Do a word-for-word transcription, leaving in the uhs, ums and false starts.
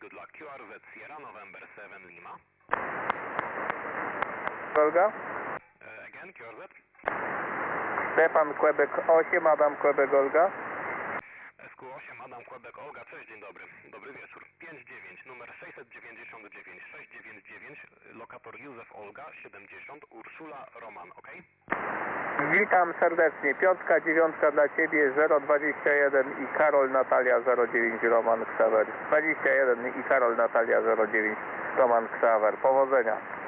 good luck. Q R Z Sierra November seven Lima. Olga? Uh, again, Q R Z. Stefan Quebec osiem, Adam Quebec Olga. S Q osiem, Adam Quebec Olga, cześć, dzień dobry. Dobry wieczór. pięć dziewięć, numer sześćset dziewięćdziesiąt dziewięć, sześć dziewięć dziewięć, lokator Józef Olga, siedemdziesiąt, Urszula Roman, ok? Witam serdecznie. Piątka, dziewiątka dla Ciebie, zero dwadzieścia jeden i Karol Natalia zero dziewięć Roman Ksawer. dwadzieścia jeden i Karol Natalia zero dziewięć Roman Ksawer. Powodzenia.